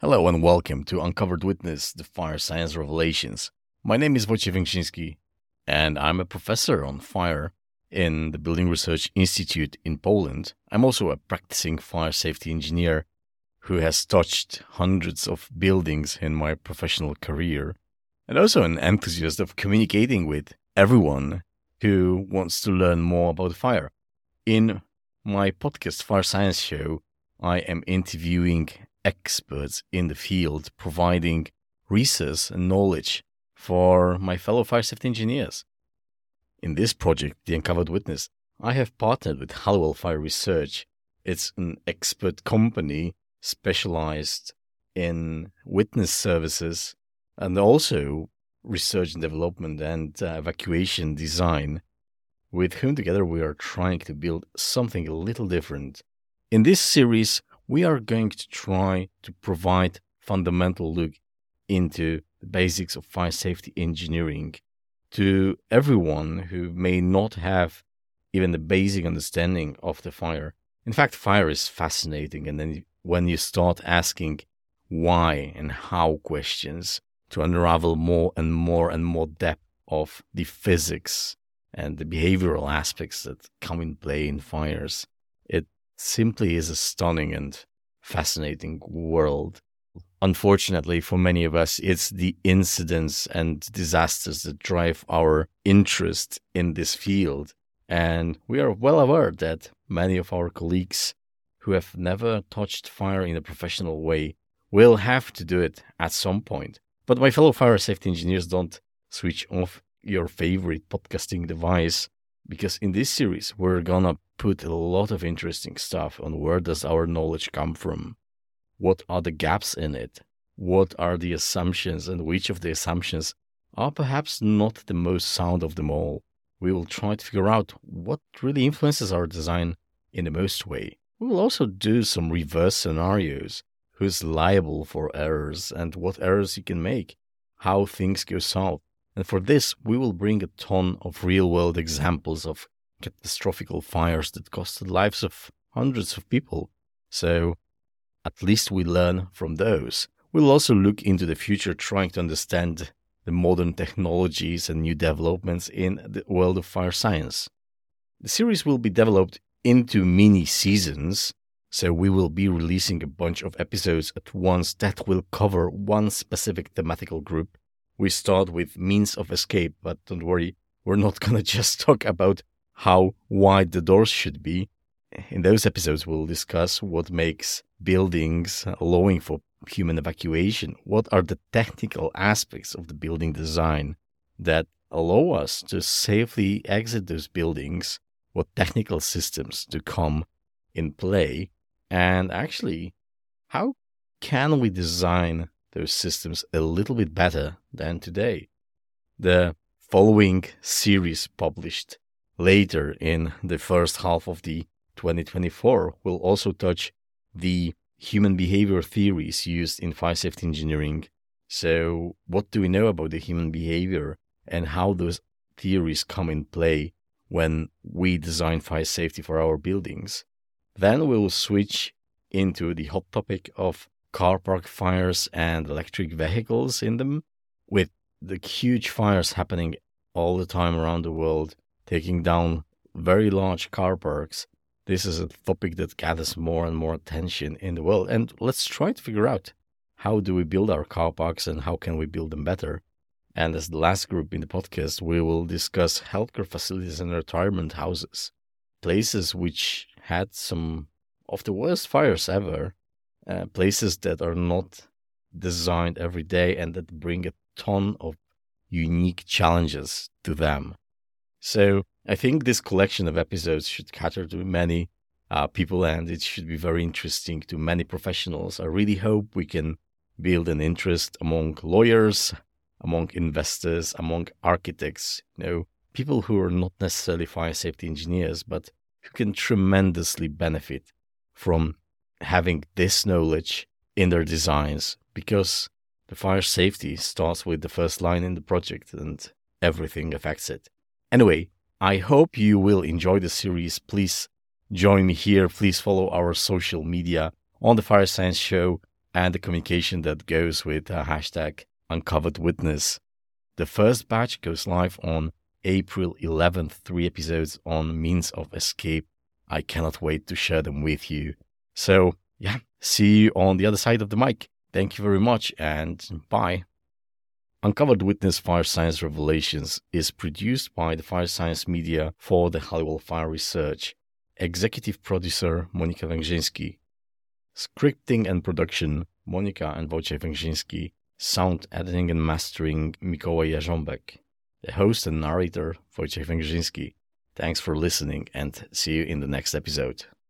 Hello and welcome to Uncovered Witness, the Fire Science Revelations. My name is Wojciech Większyński, and I'm a professor on fire in the Building Research Institute in Poland. I'm also a practicing fire safety engineer who has touched hundreds of buildings in my professional career, and also an enthusiast of communicating with everyone who wants to learn more about fire. In my podcast, Fire Science Show, I am interviewing experts in the field, providing research and knowledge for my fellow fire safety engineers. In this project, The Uncovered Witness, I have partnered with Halliwell Fire Research. It's an expert company specialized in witness services and also research and development and evacuation design, with whom together we are trying to build something a little different. In this series, we are going to try to provide fundamental look into the basics of fire safety engineering to everyone who may not have even the basic understanding of the fire. In fact, fire is fascinating, and then when you start asking why and how questions to unravel more and more depth of the physics and the behavioral aspects that come in play in fires, it simply is a stunning and fascinating world. Unfortunately, for many of us, it's the incidents and disasters that drive our interest in this field. And we are well aware that many of our colleagues who have never touched fire in a professional way will have to do it at some point. But my fellow fire safety engineers, don't switch off your favorite podcasting device, because in this series, we're gonna put a lot of interesting stuff on where does our knowledge come from, what are the gaps in it, what are the assumptions, and which of the assumptions are perhaps not the most sound of them all. We will try to figure out what really influences our design in the most way. We will also do some reverse scenarios, who's liable for errors and what errors you can make, how things go south. And for this, we will bring a ton of real-world examples of catastrophic fires that cost the lives of hundreds of people. So at least we learn from those. We'll also look into the future, trying to understand the modern technologies and new developments in the world of fire science. The series will be developed into mini seasons, so we will be releasing a bunch of episodes at once that will cover one specific thematical group. We start with means of escape, but don't worry, we're not going to just talk about how wide the doors should be. In those episodes, we'll discuss what makes buildings allowing for human evacuation. What are the technical aspects of the building design that allow us to safely exit those buildings? What technical systems to come in play? And actually, how can we design those systems a little bit better than today? The following series, published later in the first half of the 2024, will also touch the human behavior theories used in fire safety engineering. So what do we know about the human behavior and how those theories come in play when we design fire safety for our buildings? Then we will switch into the hot topic of car park fires and electric vehicles in them, with the huge fires happening all the time around the world, taking down very large car parks. This is a topic that gathers more and more attention in the world. And let's try to figure out, how do we build our car parks and how can we build them better? And as the last group in the podcast, we will discuss healthcare facilities and retirement houses, places which had some of the worst fires ever, places that are not designed every day and that bring a ton of unique challenges to them. So I think this collection of episodes should cater to many people, and it should be very interesting to many professionals. I really hope we can build an interest among lawyers, among investors, among architects, people who are not necessarily fire safety engineers, but who can tremendously benefit from having this knowledge in their designs, because the fire safety starts with the first line in the project and everything affects it. Anyway, I hope you will enjoy the series. Please join me here. Please follow our social media on the Fire Science Show. and the communication that goes with hashtag Uncovered Witness. The first batch goes live on April 11th, 3 episodes on means of escape. I cannot wait to share them with you. So, yeah, see you on the other side of the mic. Thank you very much and bye. Uncovered Witness Fire Science Revelations is produced by the Fire Science Media for the Halliwell Fire Research. Executive producer Monika Węgrzyński. Scripting and production Monika and Wojciech Węgrzyński. Sound editing and mastering Mikołaj Jarząbek. The host and narrator Wojciech Węgrzyński. Thanks for listening and see you in the next episode.